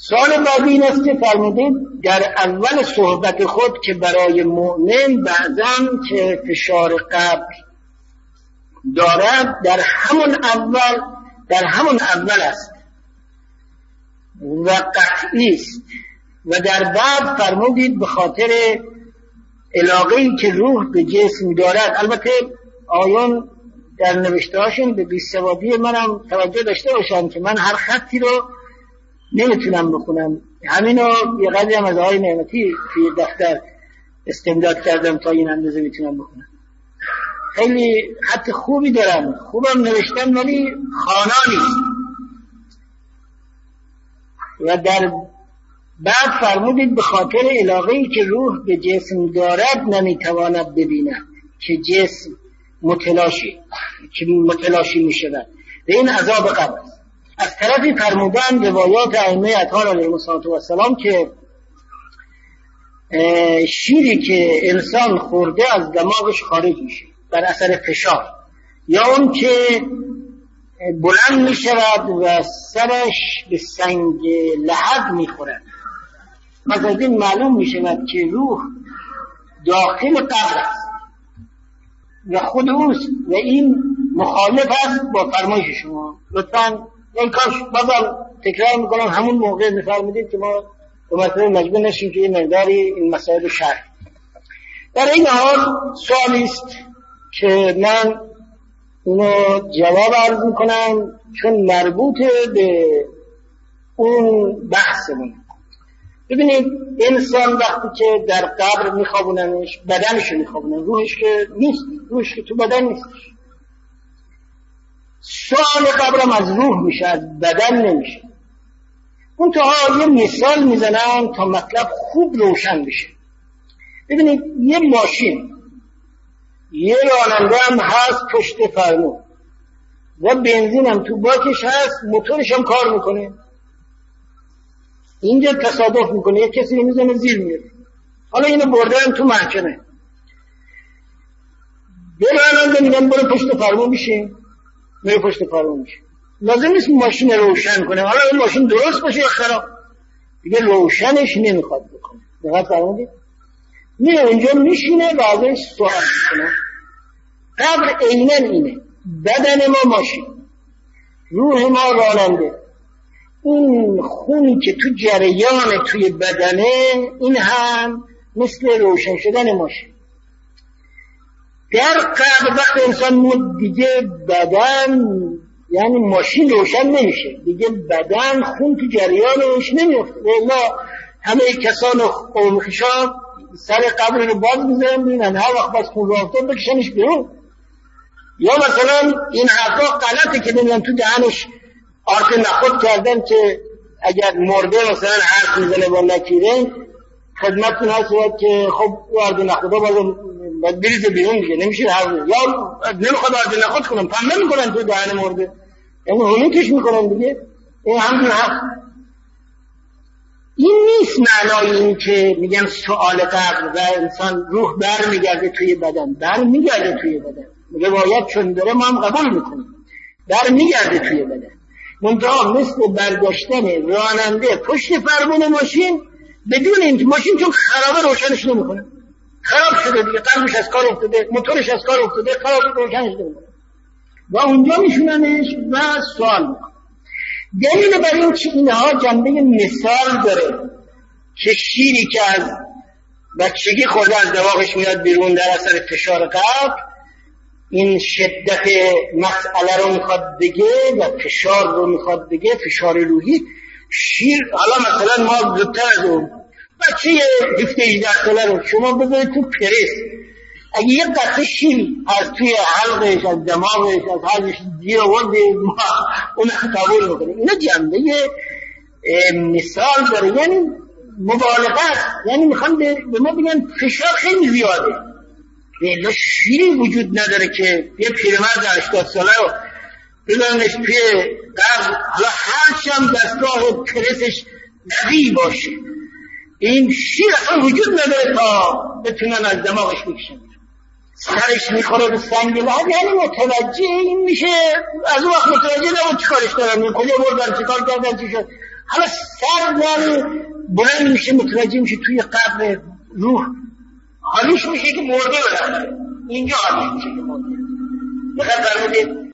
سوال بعدی این است که فرمودید در اول صحبت خود که برای مؤمن بعضاً که فشار قبر دارد در همون اول است و قطعی است، و در بعد فرمودید به خاطر علاقه‌ای که روح به جسم دارد. البته آیون در نوشتهاشون به بیسوادی منم توجه داشته باشن که من هر خطی رو نمیتونم بخونم. همینو یه قدری هم از آقای نعمتی توی دفتر استمداد کردم تا این اندازه میتونم بخونم. خیلی خط خوبی دارم، خوبم نوشتم ولی خوانا نیست. و در بعد فرمودید به خاطر علاقه‌ای که روح به جسم دارد نمیتواند ببیند که جسم متلاشی میشود و این عذاب قبر است. از طرفی فرمودن روایات ائمه اطهار علیهم السلام که شیری که انسان خورده از دماغش خارج میشه بر اثر فشار، یا اون که بلند میشود و سرش به سنگ لحد میخورد. مثلا این معلوم میشود که روح داخل قبر است و خود اوست و این مخالف است با فرمایش شما. لطفاً این کاش بازم تکرار میکنم همون موقع میفرمودید که ما به مسئله مجبور نشیم که این مقداری این مسائل شرح. در این حال سوالی است که من اینو جواب عرض میکنم چون مربوط به اون بحثمون. ببینید انسان وقتی که در قبر میخوابوننش بدنشو میخوابونن، روحش که نیست، روحش که تو بدن نیستش. سوال قبرم از روح میشه، از بدن نمیشه. اون تا یه مثال میزنم تا مطلب خوب روشن بشه. ببینید یه ماشین، یه راننده هم هست پشت فرمون و بنزین هم تو باکش هست، موتورش هم کار میکنه. اینجا تصادف میکنه یه کسی میزنه زیر میره، حالا اینو بردن تو محکمه، یه راننده میگن برو پشت فرمون بشین، میره پشت فرمون میشه. لازم نیست ماشین روشن کنه، حالا این ماشین درست باشه یا خراب، دیگه روشنش نمیخواد بکنه. دقیق فرمودید؟ میره اونجا میشینه و ازش سوال میکنه. قبر عیناً اینه، بدن ما ماشین، روح ما راننده. این خونی که تو جریان توی بدنه این هم مثل روشن شدن ماشین. در قبر وقت انسان مرد دیگه بدن یعنی ماشین روشن نمیشه دیگه، بدن خون تو جریانش نمیفته. والله همه کسان قوم خشاب سر قبر رو باز میزنن ببینن هر وقت باز خون رو افتاد بکشنش بیرون. یا مثلا این حرفا غلطه که نمیدن تو دهنش آرد نخود کردن که اگر مرده مثلا حرف میزنه با نکیره خدمتتون هست که خب آرد نخودا باید بریزه بیرون دیگه، نمیشه حرف، یا نمیخواد آرد نخود کنن پنبه میکنن تو دهن مرده، یعنی هنوکش میکنن دیگه. این همون هست. این نیست معنای این که میگن سؤال قبر و انسان روح برمیگرده توی بدن، برمیگرده توی بدن، روایت چون داره ما هم قبول میکنیم، برمیگرده توی بدن. منتها مثل برگشتن راننده پشت فرمون ماشین بدون اینکه ماشین چون خرابه روشنش نمیکنه، خراب شده دیگه، قلبش از کار افتاده، موتورش از کار افتاده، خراب روشنش نمیکنه و اونجا میشوننش و سوال میکنه. دلیل بر این که اینها جنبه مثال داره که شیری که از بچگی خورده از دماغش میاد بیرون در اثر فشار قلب، این شدت مسئله رو میخواد بگه و فشار رو میخواد بگه، فشار روحی. شیر حالا مثلا ما زودتر از اون بچه 17-18 ساله رو شما بذارید تو پرس، اگه یک قطعه شیر از توی حلقش، از دماغش، از حلقش دیر آورده اون قبول میکنه. اینا جنبه مثال داره، یعنی مبالغه است، یعنی میخوان به ما بگن فشار خیلی زیاده. اینا شیری وجود نداره که یه پیرمرد 80 ساله رو بزننش توی قبر، حالا هرچی هم دستگاه پرسش قوی باشه، این شیر اصلا وجود نداره تا بتونن از دماغش بکشن. سرش میخوره به سنگ لحد، یعنی متوجه این میشه. از اون وقت متوجه نبود چی کارش دارم، کجا بردن، چی کار کردن، چی شد. حالا سر یعنی بلند میشه، متوجه میشه توی قبر روح حالیش میشه که مرده برده، اینجا حالیش میشه که مرده. بخیر فرمودید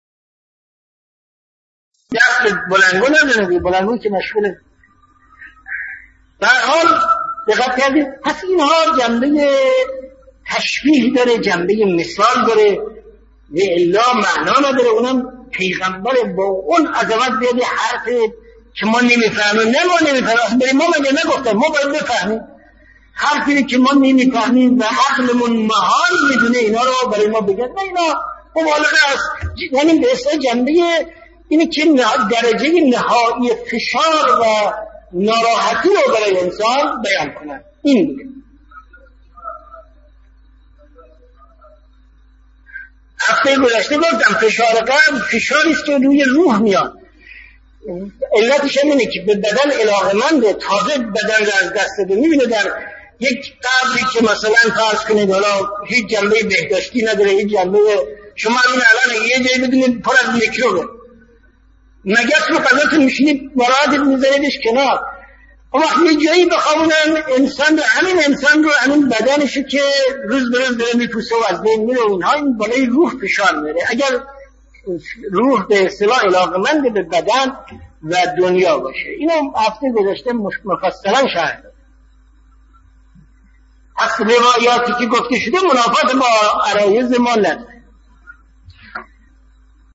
دست بلنگو نداره، بلنگوی که مشغوله. در حال دقت کردید، پس اینها جنبه تشبیه داره، جنبه مثال داره، و الا معنا نداره. اونم پیغمبر با اون عظمت بیاده حرف که ما نمیفهمیم. نه ما نمیفهمیم، برای ما مگه نگفتن ما باید بفهمیم حرفی که ما نمیفهمیم و عقلمون محال میدونه اینا رو برای ما بگن. نه اینا مبالغه است، یعنی به اصلا جنبه اینه که درجه نهایی فشار و ناراحتی رو برای انسان بیان کنن. این بوده. هفته گذشته گفتم فشار قلب فشاری است که روی روح میاد. علتش اینه که به بدن علاقه‌منده، تازه بدن رو از دست بده. میبینه در یک قبری که مثلا فرض کنید حالا هیچ جنبه بهداشتی نداره، هیچ جنبه، شما این الان یه جایی ببینید پر از میکروبه، مگس رو قضاتون میشینید مرادت میذاریدش کنار. اما یه جایی بخوابونن انسان رو، همین انسان رو، همین بدنشو که روز به روز داره میپوسه و از بین میره، اونها این بالای روح فشار میره. اگر روح به اصطلاح علاقه‌مند به بدن و دنیا باشه. اینو هفته گذشته مفصلا شرح دادم. پس روایاتی که گفته شده منافات با عرایض ما نداره.